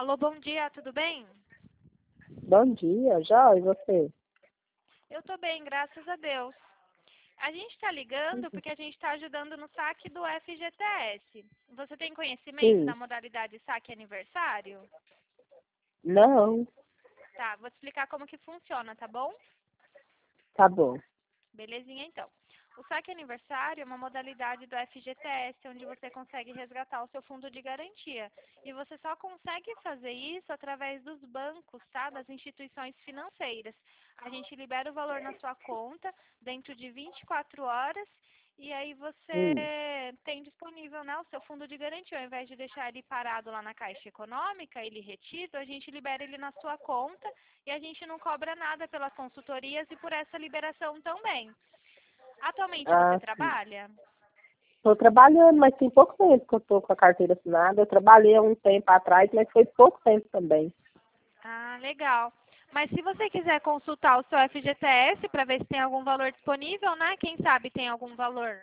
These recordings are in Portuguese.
Alô, bom dia, tudo bem? Bom dia, Jó, e você? Eu tô bem, graças a Deus. A gente está ligando Uhum. porque a gente está ajudando no saque do FGTS. Você tem conhecimento da Sim, modalidade saque aniversário? não, Tá, vou te explicar como que funciona, tá bom? tá bom. Belezinha, então. O saque aniversário é uma modalidade do FGTS, onde você consegue resgatar o seu fundo de garantia. E você só consegue fazer isso através dos bancos, tá? Das instituições financeiras. A gente libera o valor na sua conta dentro de 24 horas e aí você Hum. tem disponível, né, o seu fundo de garantia. Ao invés de deixar ele parado lá na Caixa Econômica, ele retido, a gente libera ele na sua conta e a gente não cobra nada pelas consultorias e por essa liberação também. Atualmente você Ah, sim. trabalha? Estou trabalhando, mas tem pouco tempo que eu estou com a carteira assinada. Eu trabalhei há um tempo atrás, mas foi pouco tempo também. Ah, legal. Mas se você quiser consultar o seu FGTS para ver se tem algum valor disponível, né? Quem sabe tem algum valor.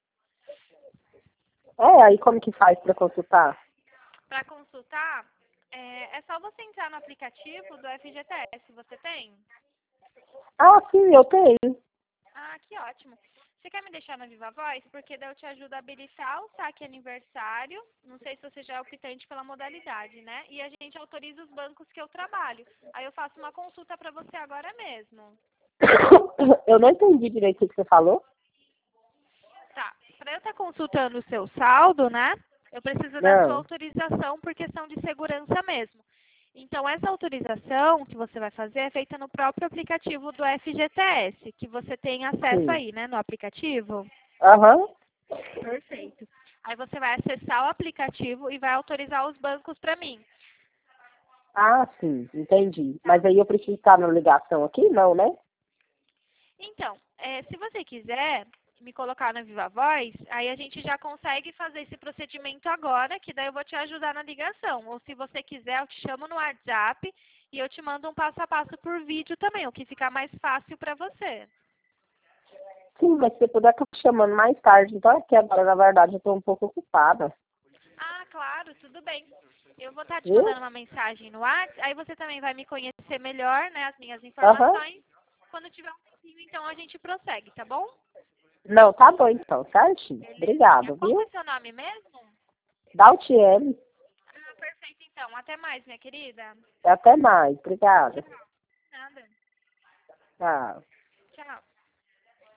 Aí como que faz para consultar? Para consultar, é só você entrar no aplicativo do FGTS. Você tem? Ah, sim, eu tenho. Ah, que ótimo. Você quer me deixar na Viva Voz? Porque daí eu te ajudo a habilitar o saque aniversário. Não sei se você já é optante pela modalidade, né? E a gente autoriza os bancos que eu trabalho. Aí eu faço uma consulta para você agora mesmo. Eu não entendi direito o que você falou. Tá. Para eu estar consultando o seu saldo, né? Eu preciso da sua Não, autorização por questão de segurança mesmo. Então, essa autorização que você vai fazer é feita no próprio aplicativo do FGTS, que você tem acesso sim. aí, né, no aplicativo. Aham. Perfeito. Aí você vai acessar o aplicativo e vai autorizar os bancos para mim, Ah, sim, entendi. tá? Mas aí eu preciso estar na ligação aqui? Não, né? Então, se você quiser me colocar na Viva Voz, aí a gente já consegue fazer esse procedimento agora, que daí eu vou te ajudar na ligação. Ou se você quiser, eu te chamo no WhatsApp e eu te mando um passo a passo por vídeo também, o que ficar mais fácil para você. Sim, mas se você puder estar chamando mais tarde, então é que agora, na verdade, eu estou um pouco ocupada. Ah, claro, tudo bem. Eu vou estar te Viu? mandando uma mensagem no WhatsApp, aí você também vai me conhecer melhor, né, as minhas Aham. informações. Quando tiver um tempinho, então a gente prossegue, tá bom? Não, tá bom então, certinho. Belezinha. Obrigado, Qual que é viu? seu nome mesmo? Daltiele. Ah, perfeito então. Até mais, minha querida. Até mais. Obrigada. Tchau. Nada. Tchau. Tchau.